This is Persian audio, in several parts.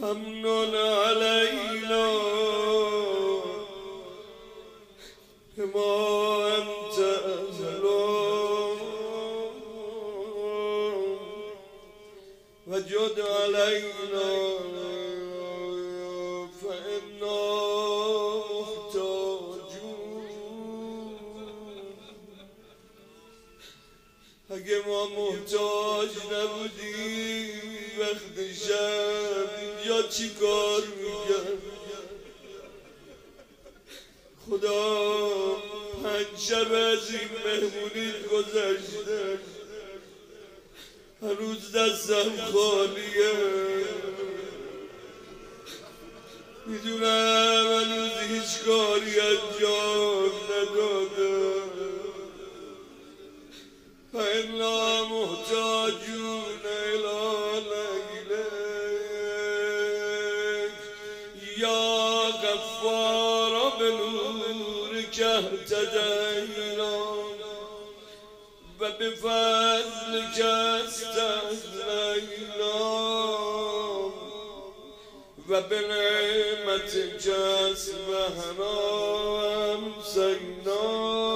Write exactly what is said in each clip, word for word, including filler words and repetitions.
امن علینا بما انت اهل وجد علینا فانا محتاجون. اگه ما محتاج نبودیم وقت شب یا چی کار میکرد؟ خدا پنج شب از این مهمونیت گذشته، هنوز دستم خالیه. میدونم هنوز هیچ کاری انجام ندادم. فانا محتاجون الیک یا غفار بنورک اهتدینا و بفضلک استهدینا و بنعمتک اصبحنا امسینا.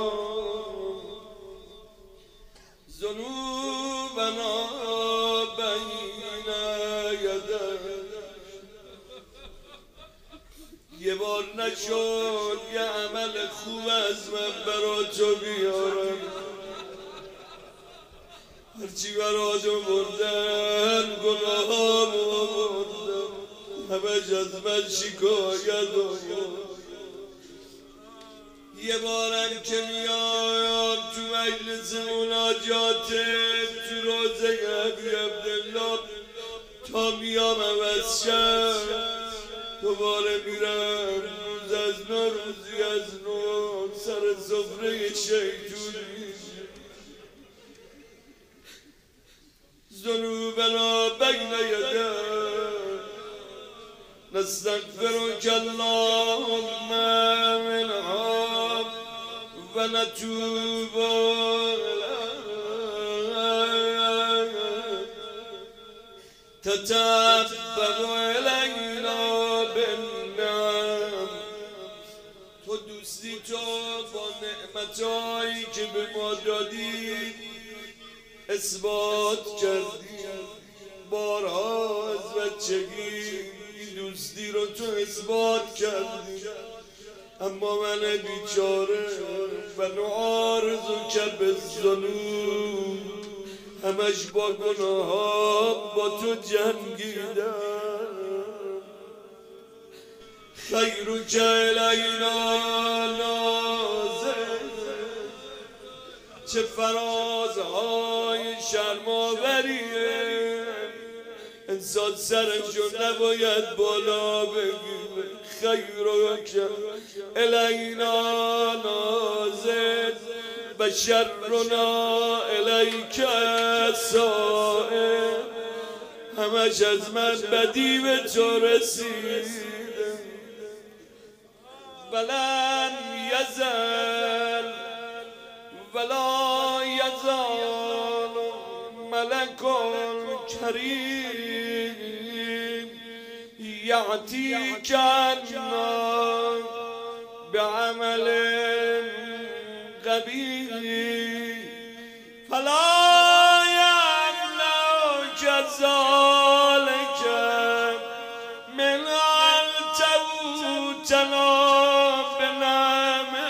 ذنوبنا بین یدیک. یه بار نشد یه عمل خوب از من برا تو بیارم. هرچی برا تو بردن گناهام آوردم، همش از من شکایت آورد. یه بارم که میام تو مجلس مناجاته تو روزه ابی عبدالله تا میام عوض شم، دوباره میرم روز از نو روزی از نو سر سفره شیطونی. ذنوبنا بین یدیک نستغفرک اللهم منها و نتوب الیک تتبع الینا بالنعم. تو دوستی تو با نعمتایی که به ما دادی اثبات کردی. بارها از بچگی دوستی رو تو اثبات کردی، اما من بیچاره و نعارضو که بالذنوب همش با گناهام با تو جنگیدم. خیرک الینا ناظر. چه فرازهای شرم‌آوریه، انسان سرشو نباید بالا بگیره. خیرک الینا ناظر و شرنا الیک سائر. همش از من بدی به تو رسیده. ولن یزل ولا یزال ملک کریم یعطیک عنا بعمل قبیح فلا یمنعک ذلک من ان تفوتنا بنعمه.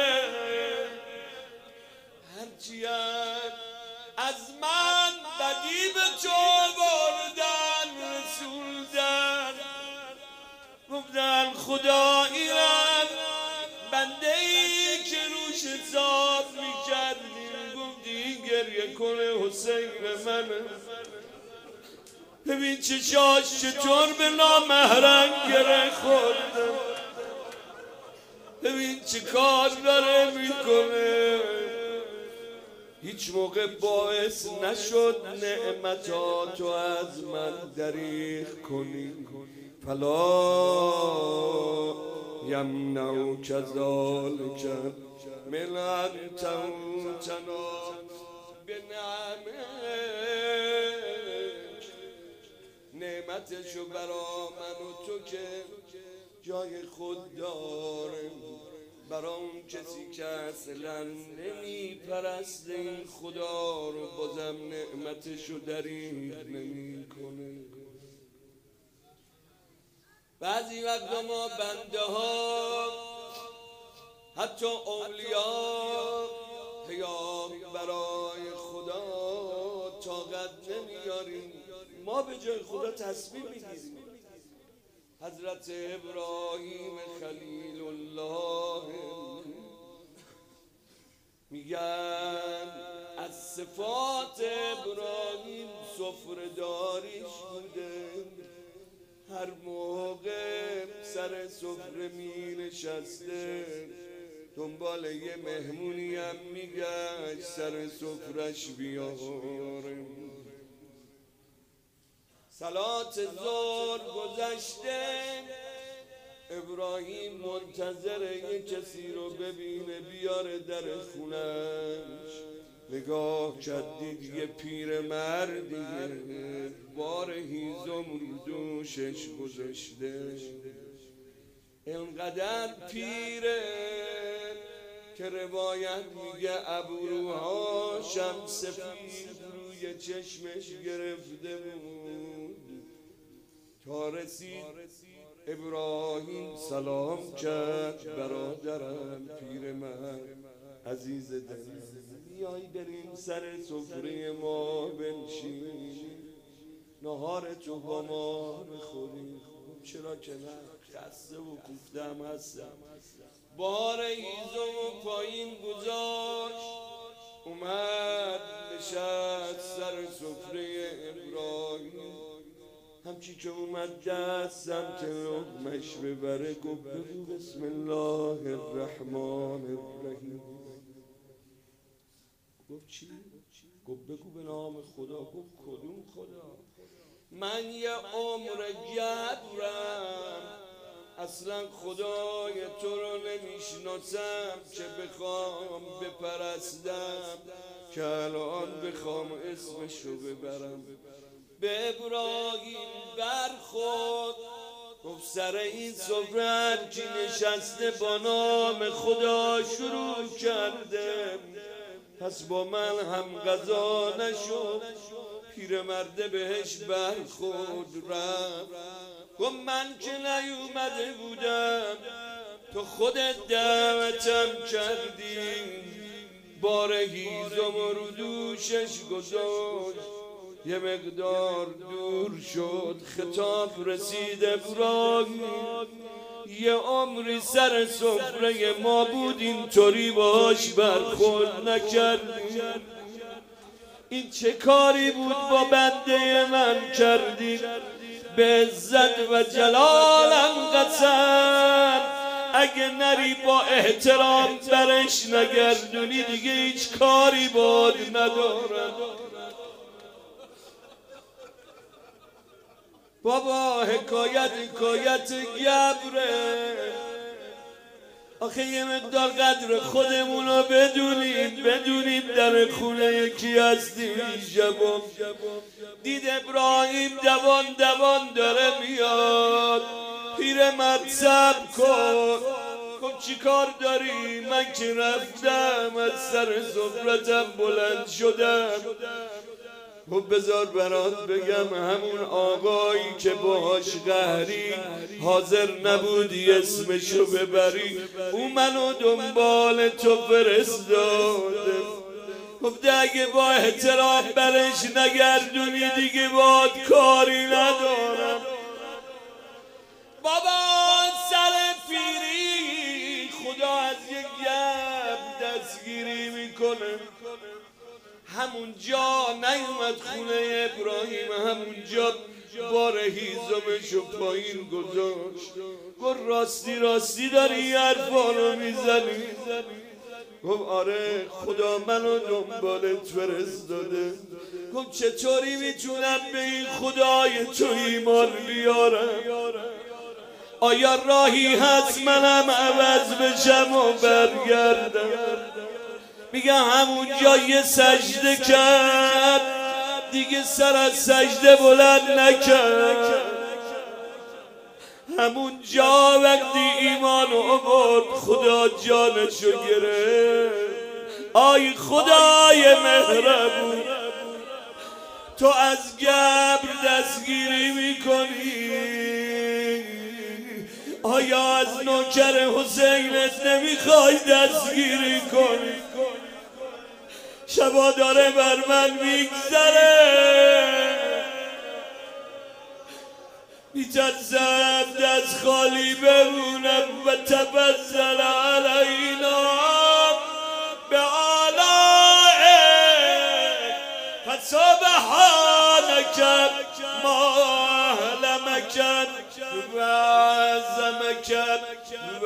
هرچی از من بدی به تو بردن رسوندن، گفتن خدا اینم بنده ای که روش حساب میکردیم گفتی گریه کنه حسین منه. ببین چشاش چطور به نامحرم گره خورده، ببین چه کار داره میکنه. هیچ موقع باعث نشد نعمتاتو از من دریغ کنی. فلا یمنعک ذلک من ان تموتنا بنعمه. نعمتشو برا من و تو که جای خود داره، برا اون کسی که اصلا نمی پرسته این خدا رو بازم نعمتشو دریغ نمی کنه. بعضی وقتا ما بنده ها حتی اولیا یا برای خدا طاقت نمیاریم، ما به جای خدا تسبیح میگیریم. حضرت ابراهیم خلیل الله میگن از صفات ابراهیم سفره‌داریش بوده، هر موقع سر سفره می نشسته دنبال یه مهمونی هم میگشت سر سفرش بیاره. صلات ظهر گذشته ابراهیم منتظر یه کسی رو ببینه بیاره در خونش. نگاه کرد دید یه پیر مردیه بار هیزم رو دوشش گذاشته، اینقدر پیره که روایت میگه ابروهاشم سفید روی چشمش گرفته بود. تا رسید ابراهیم سلام کرد، برادرم پیر من عزیز دلم، میای بریم سر سفره ما بنشین نهار تو با ما بخوریم؟ چرا که نه، خسته و کوفتم هستم. بار هیزم و پایین گذاشت، اومد نشست سر سفره ابراهیم. همچی که اومد دست سمت لقمش ببره گفت بگو بسم الله الرحمن الرحیم. گفت چی؟ گفت بگو به نام خدا. گفت کدوم خدا؟ من یه عمر گبرم اصلا خدای تو رو نمیشناسم که بخوام بپرستم که الان بخوام اسمشو ببرم. به ابراهیم برخورد گفت سر این سفره هرچی نشسته با نام خدا شروع کرده، پس با من هم غذا نشد. پیرمرده بهش برخورد رفت گفت من که نیومده بودم تو خودت دعوتم کردی. بار هیزم رو دوشش گذاشت، یه مقدار دور شد، خطاب رسید ابراهیم یه عمری سر سفره ما بود اینطوری باهاش برخورد نکردی. این چه کاری بود با بنده من کردی؟ به عزت و جلالم قسم اگه نری با احترام برش نگردونی دیگه هیچ کاری باد ندارم. بابا حکایت حکایت گبره، آخه یه مقدار قدر خودمونو بدونیم بدونیم در خونه یکی هستیم. شبم دید ابراهیم دوان دوان داره میاد، پیرمرد صبر کن. گفت چی کار داری؟ من که رفتم از سر سفرتم بلند شدم. خب بذار برات بگم همون آقایی که باهاش قهری حاضر نبودی اسمشو ببری او منو دنبال تو فرستاده. خب اگه با احترام برش نگردونی دیگه باد کاری ندارم. بابا سر پیری خدا از یک گب دستگیری میکنه. همونجا نیومد خونه ابراهیم، همونجا بار هیزمشو پایین گذاشت. گفت راستی راستی داری حرفا رو میزنی؟ گفت آره خدا منو دنبالت فرستاده. گفت چطوری میتونم به این خدای تو ایمان بیارم؟ آیا راهی هست منم عوض بشم و برگردم؟ میگه همونجا یه سجده کرد دیگه سر از سجده بلند نکرد. همون جا وقتی ایمان آورد خدا جانشو گرفت. آی خدای مهربون، تو از گبر دستگیری میکنی، آیا از نوکر حسینت نمیخوای دستگیری کنی؟ شبا داره بر من میگذره، میترسم دست خالی بمونم و تبذل علینا به آلائه فسبحانک ما اهلمک و عظمک و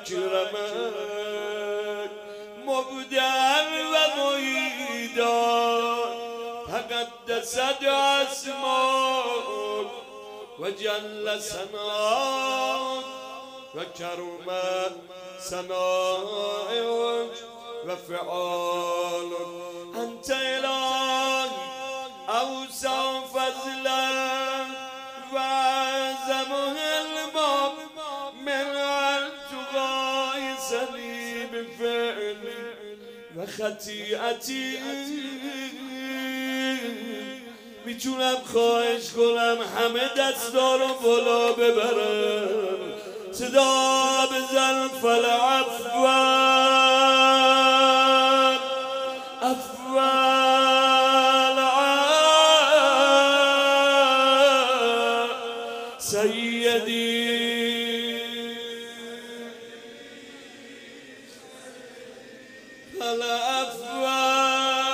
اکرمک مبدعا و معیدا تقدست اسماء و جل ثناء و کرم ثناء و فعال. انت الهی اوسع فضلا و اعظم علما من ان تغایثنی بفعلی و خطیئتی. میتونم خواهش کنم همه دستا رو بالا ببرم، صدا بزن فالعفوان افوان سیدی فالعفوان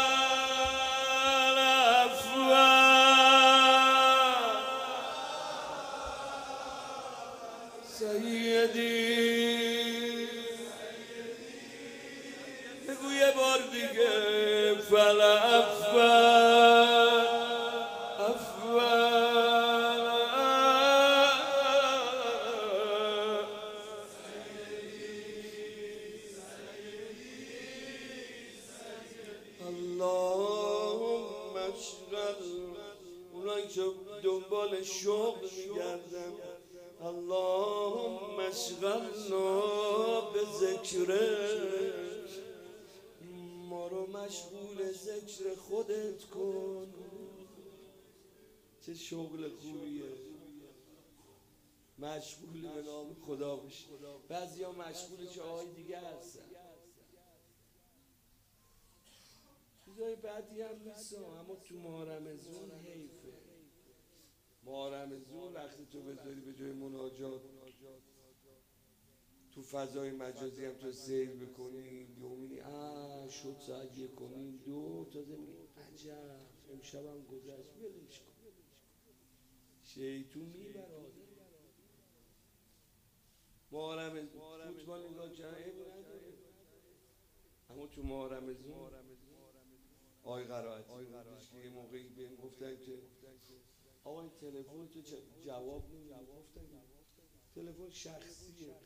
سیدی. بگو یه بار دیگه فالعفوان افوان اللهم اشغل اونایی که دنبال شغل میگردن، اللهم اشغلنا به ذکرک، ما رو مشغول ذکر خودت کن. چه شغل خوبیه مشغول به نام خدا بشی. بعضیا مشغول جاهای دیگه هستن، چیزای بعدی هم نیستن، اما تو ماه رمضان حیفه. ماه رمضان وقتی تو بذاری به جای مناجات تو فضای مجازی هم تو سیر بکنی، یومی آه شد ساعت یک کنیم دو تازه میگه عجب امشب هم گذشت ولش کن. شیطون میبره آدم. ماه رمضان فوتبال نگاه کردن عیب نداره، اما تو ماه رمضان آی قرائتی یه موقعی بهم گفتن که آقا این تلفن تو جواب نمیده. گفتم تلفن شخصیه،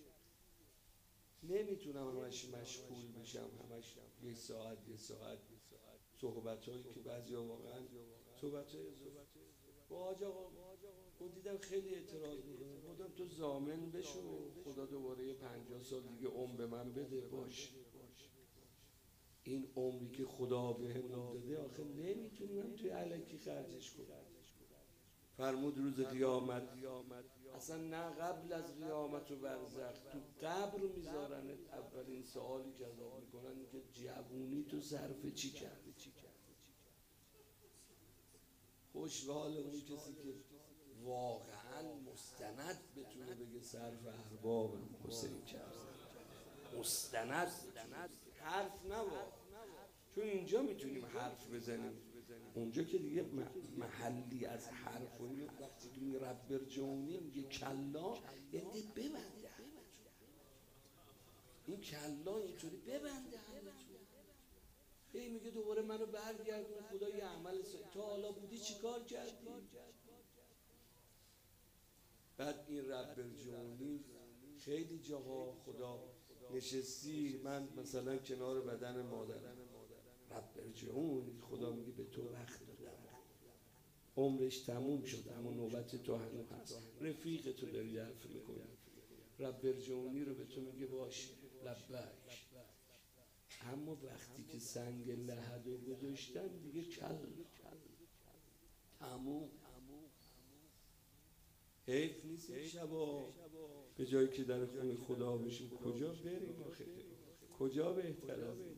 نمیتونم همش مشغول بشم، همش یه ساعت یه ساعت صحبت هایی که بعضی ها واقعا صحبت های با آج آقا دیدم خیلی اعتراض میکنه. بودم تو ضامن بشو، خدا دوباره یه پنجاه سال دیگه عمر به من بده. باش این عمری که خدا بهمون داده آخه نمیتونم توی الکی خرجش کنم. فرمود روز قیامت اصلا نه قبل از قیامت و برزخ تو قبر میذارن. اولین سوالی که ازت میکنن که جوونی تو صرف چی کرد. خوش به حال اون کسی که واقعا مستند بتونه بگه صرف اربابم حسین کرد. مستند حرف نبا، چون اینجا میتونیم حرف بزنیم، اونجا که دیگه محلی از حرف و اینو وقتی که می رب برجونی میگه کلا یعنی ببنده همتون. این کلا اینطوری ببنده همتون. هی میگه دوباره منو برگردون خدا یه عمل سا... تا حالا بودی چی کار کردی؟ بعد این رب برجونی خیلی جاها خدا نشستی، من مثلا کنار بدن مادرم رب برجعون خدا میگه به تو وقت دادم، عمرش تموم شد اما نوبت تو هنوز هست. رفیق تو داری حرف میکنی، رب ارجعونی رو به تو میگه باشه لبیک، اما وقتی که سنگ لحد رو گذاشتن دیگه کل تموم. حیف نیست شبا به جایی که در خونه خدا بشیم کجا بریم آخه؟ کجا بهتر از این؟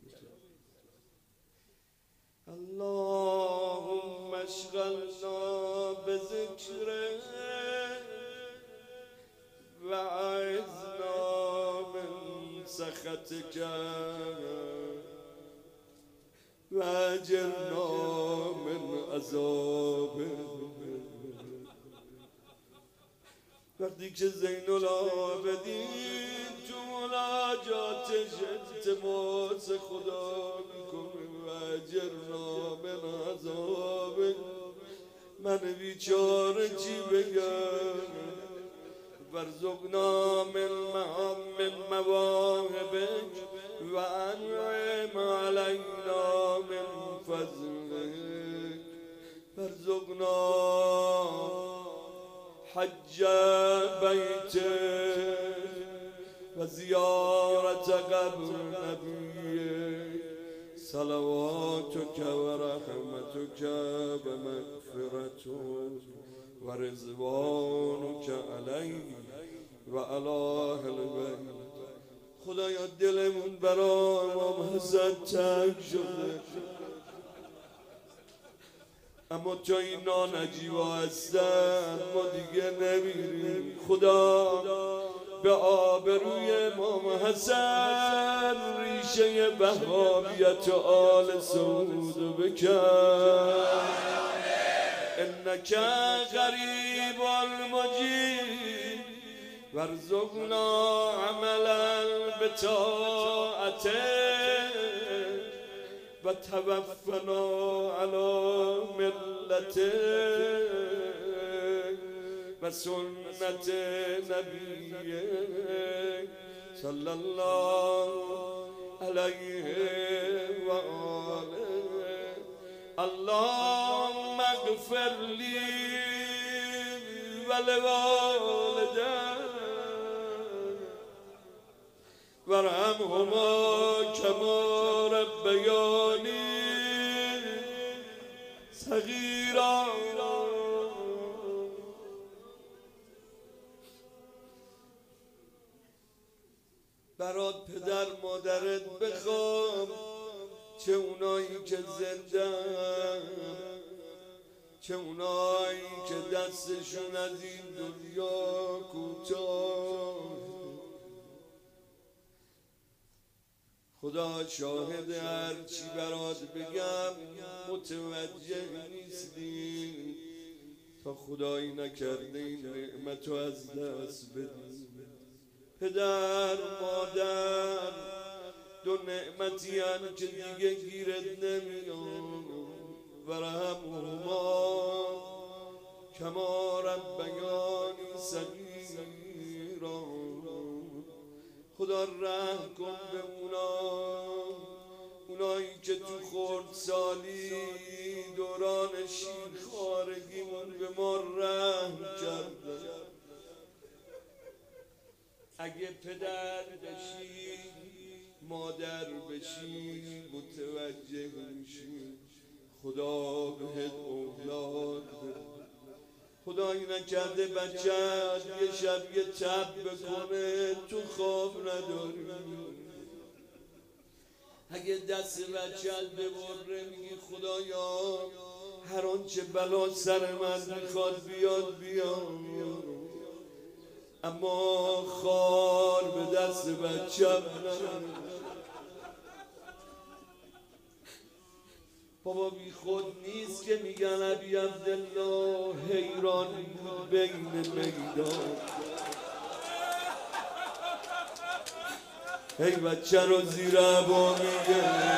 اللهم اشغلنا بذکرک و اعذنا من سخطک و اجرنا من عذابک. وقتی که زین العابدین تو مناجاتش التماس خدا میکنه و اجرنا من عذابک، من بیچاره چی بگم؟ وارزقنا من من مواهبک و انعم علینا من فضلک، وارزقنا حج بیتک و زیارت قبر نبیک، صلواتک و رحمتک و مغفرتک و رضوانک علی و علی اهل بیت. خدایا دلمون برای امام حسن تنگ شده، اما تا اینا نجیبا هستن ما دیگه نمیریم. خدا به آبروی امام حسن ریشه وهابیت و آل سعود بکن. انک قریب المجیب وارزقنا عملا بطاعتک و توفنا علی ملتک و سنت نبیک صلی الله علیه و آله. اللهم اغفر لی و لوالدی وارحمهما کما ربیانی صغیرا. برات پدر مادرت بخوام، چه اونایی که زندن، چه اونایی که دستشون از این دنیا کوتاه. خدا شاهد هر چی برات بگم متوجه نیستی تا خدایی نکرده این نعمتو از دست بدی. پدر مادر دو نعمتی هن که دیگه گیرت نمیاد. ورحمهما کما ربیانی صغیرا. خدا رحم کن به اونا، اونایی که تو خردسالی دوران شیرخوارگیمون به ما رحم کردن. اگه پدر بشی مادر بشی متوجه میشی خدا بهت اولاد بده. خدایی نکرده بچه‌ت یه شب یه تب بکنه تو خواب نداری. اگه دست بچه‌ت ببره میگی خدایا هر آنچه بلا سر من میخواد بیاد بیاد، اما خار به دست بچه‌م نره. بابا بی خود نیست که میگن ابی عبدالله حیران بود بین میدان. ای بچه رو زیر عبا میگه.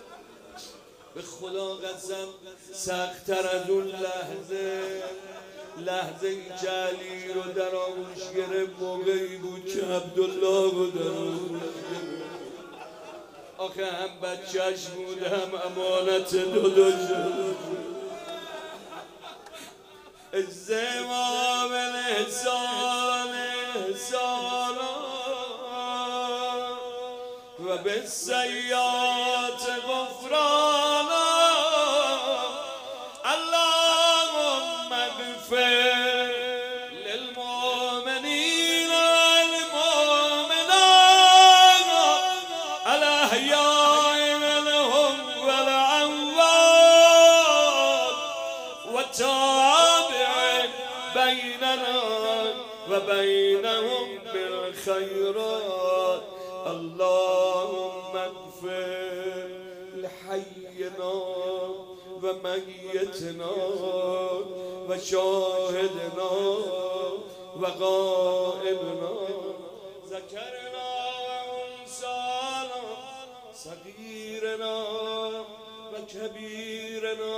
به خدا قسم سخت‌تر از اون لحظه لحظه ای که علی رو در آغوش گرفت موقعی بود که عبدالله رو در آغوش گرفت. آخه هم بچهش بود هم امانت داداش. الزما بالإحسان إحسانا و بالسیئات غفرانا اللهم اغفر للمؤمنین والمؤمنات الأحیاء منهم والأموات وتابع بيننا وبينهم بالخيرات اللهم اغفر لحينا وميتنا وشاهدنا وغائبنا ذكرنا وانسانا صغيرنا وكبيرنا.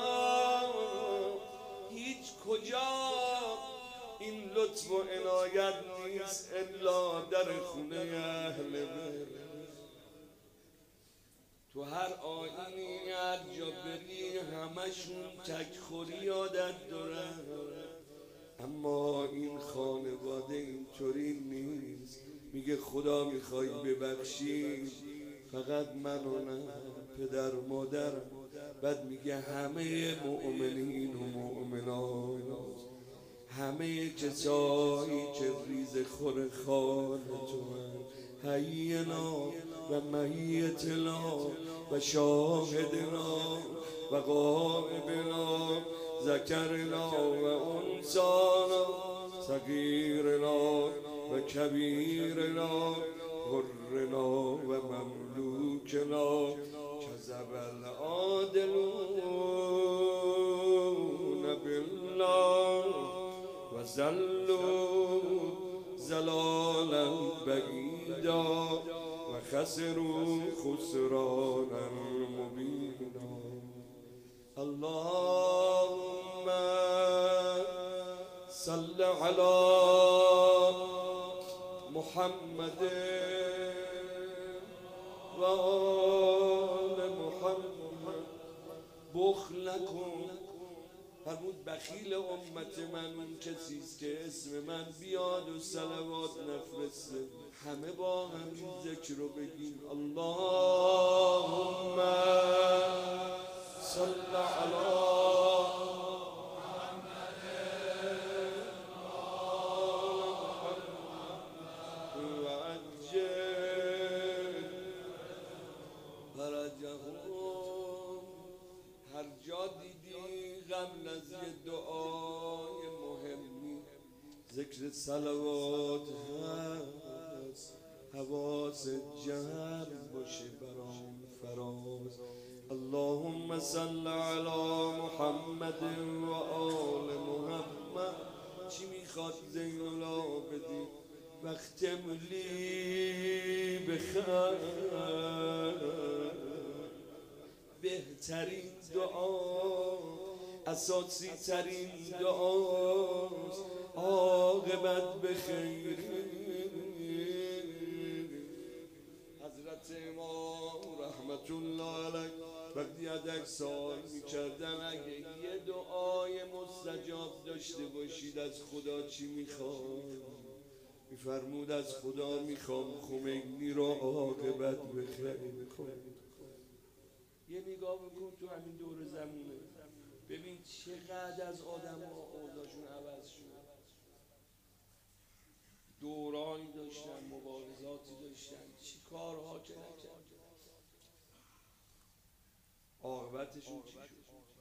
هیچ کجا این لطف و عنایت نیست الا در خونه اهل بیت. تو هر آیینی هر جا بری همشون تکخوری عادت دارن، اما این خانواده اینطوری نیست. میگه خدا میخوای ببخشی فقط من و نه پدر و مادر. بعد میگه همه مؤمنین و مؤمنات، همه کسایی که ریز خور خان تو حینا و میتنا و شاهدنا و غائبنا ذکرنا و انسانا صغیرنا و کبیرنا حرنا و مملوکنا کذب العادلون بالله و زلوا زلالا بعیدا و خسروا خسرانا مبینا. اللهم صل على محمد و آل محمد. بخل نکن. فرمود بخیل امت من اون کسیست که اسم من بیاد و صلوات نفرسته. همه با همین ذکر رو بگیم اللهم صل علی قبل از یه دعای مهمی ذکر صلوات هست، حواس جمع باشه برام فراز. اللهم صل علی محمد و آل محمد. چی میخواد زین العابدین واختم لی بخیر. بهترین دعا اساسی ترین دعاست عاقبت بخیر. حضرت امام رحمت الله علیه وقتی ازش سوال میکردن اگه یه دعای مستجاب داشته باشید از خدا چی میخواد؟ میفرمود از خدا میخوام خمینی رو عاقبت بخیر کنید. یه نگاه بکن تو همین دور زمونه ببین چقدر از آدم ها اوضاعشون عوض شد. دورانی داشتن، مبارزاتی داشتن، چی کارها که نکردن، عاقبتشون چی شد؟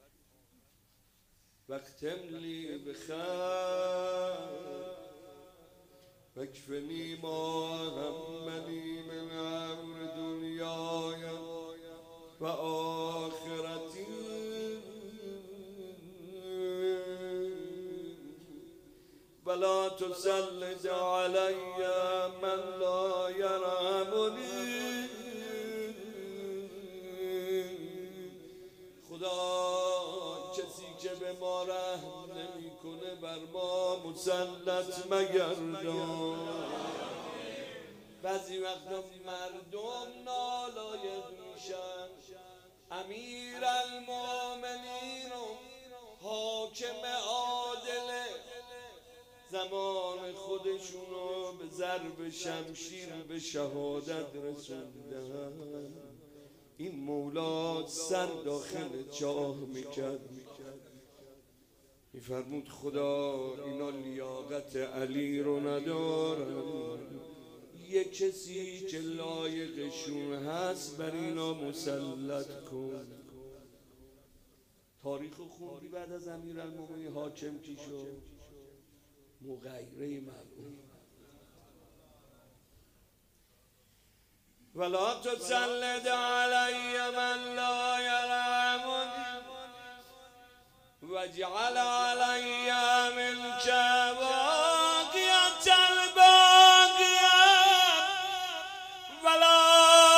واختم لی بخیر واکفنی ما همنی من امر دنیای و آخرتی ولا تسلط علی من لا یرحمنی. خدا کسی که به ما رحم نمیکنه بر ما مسلط مگردان. بعضی وقتا مردم نالایق میشن، امیر المومنین و حاکم عادل زمان خودشونو به ضرب شمشیر به شهادت رسوندن. این مولا سر داخل چاه میکرد، میفرمود خدا اینا لیاقت علی رو ندارن، یه کسی که لایقشون هست بر اینا مسلط کن. تاریخ خوندی بعد از امیرالمومنین حاکم کی شد؟ مغیره ملعون. ولا تسلط علی من لا یرحمنی واجعل علی منک باقیة الباقیة ولا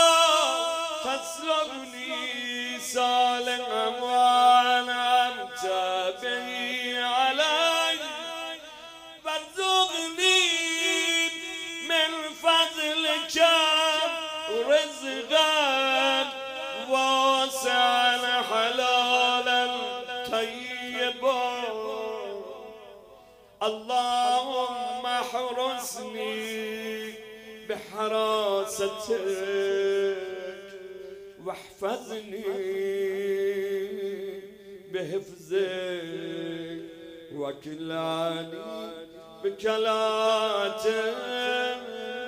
تسلبنی صالحا وانعمت به علی وارزقنی من فضلک رزقا واسعا حلالا طیبا. اللهم احرسني بحراستك واحفظني بحفظك وكلاني بكلاتك.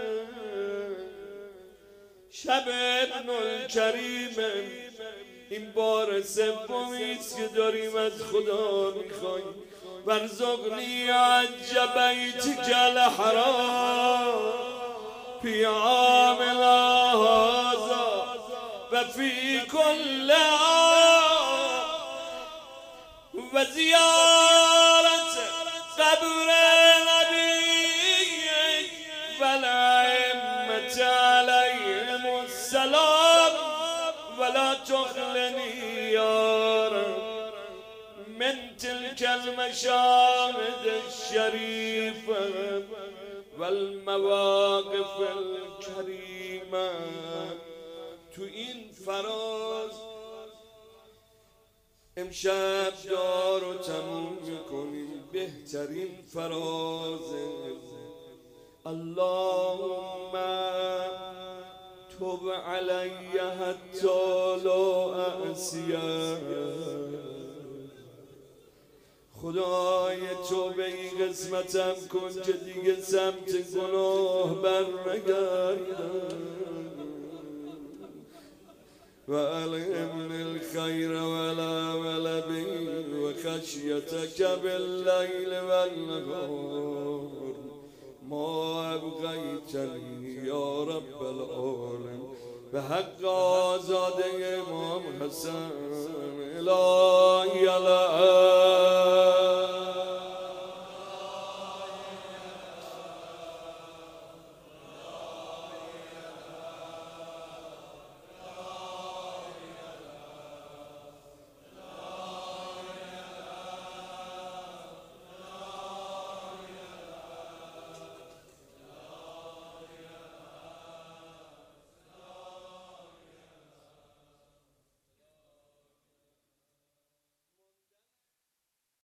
شب ابن الکریم این بار سومیست که داریم از خدا میخوایم. وارزقنی عج بیتک الحرام فی عامنا هذا و فی کل عام و زیارت قبر نبیک و الائمة علیهم السلام ولا تخلنی یا رب من تلك المشاهد الشريفة والمواقف الكريمة. تو این فراز امشب دار و تموم میکنیم، بهترین فراز. اللهم تب علی حتی لا اعصیه. خدای تو به این قسمتم کن که دیگه سمت گناه بر نگردم. و الهمنی الخیر و العمل به و خشیتک باللیل و النهار ما ابقیتنی یا رب العالمین. به حق آزاده امام حسن الهی الان